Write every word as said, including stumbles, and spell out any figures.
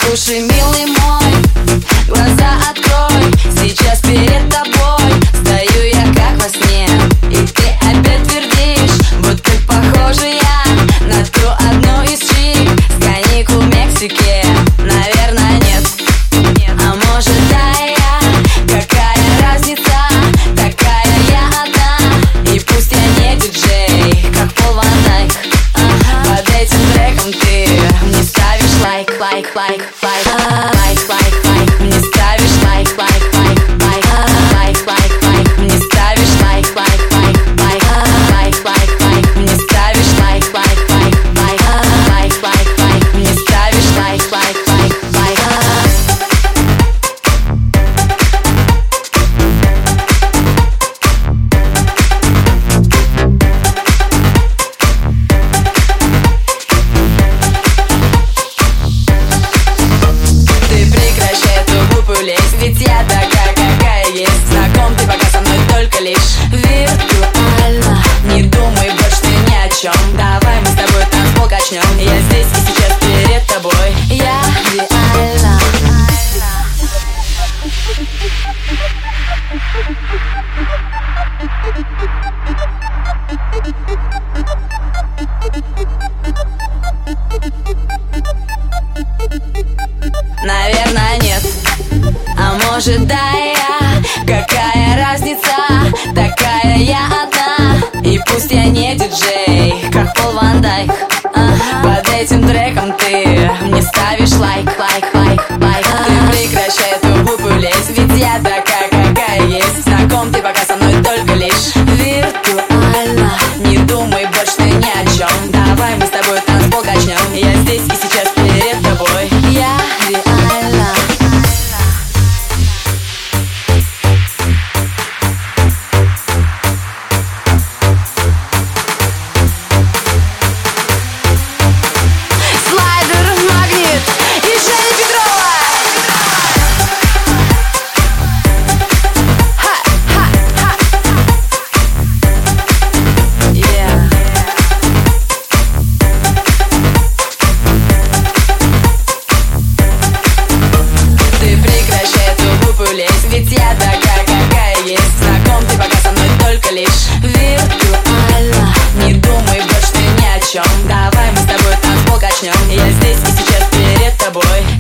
Слушай, милый мой, глаза открой. Сейчас перед тобой стою я как во сне, и ты опять твердишь, будто похожа я на ту одну из чик с каникул в Мексике. Наверное, нет, а может да я. Какая разница, такая я одна. И пусть я не диджей, как Пол Ван Дайк, под этим треком ты мне ставишь лайк, лайк, лайк, лайк, лайк, лайк, лайк. Мне ставишь лайк, лайк, лайк, лайк, лайк, лайк, лайк. Мне ставишь лайк, лайк, лайк, лайк, лайк, лайк, лайк. Мне ставишь лайк, лайк, лайк, лайк, лайк, лайк, лайк. Мне ставишь лайк, лайк, лайк, лайк. Ведь я такая, какая есть. Знаком ты пока со мной только лишь виртуально. Не думай больше ты ни о чем. Давай мы с тобой танцпол качнем. Я здесь и сейчас перед тобой. Я реально. Наверное, нет, а может да я. Какая разница, такая я одна. И пусть я не диджей, как Пол Ван Дайк, под этим треком ты мне ставишь лайк, лайк, лайк, лайк. Ты прекращай эту глупую лезь, ведь я такая, какая есть. Знаком ты пока со мной только лишь виртуально. Не думай больше ты ни о чем. Давай мы с тобой танцпол качнем. Я здесь и сейчас перед тобой. Я реально. Ведь я такая, какая есть. Знаком ты пока со мной только лишь виртуально. Не думай больше ты ни о чем. Давай мы с тобой танцпол качнем. Я здесь и сейчас перед тобой.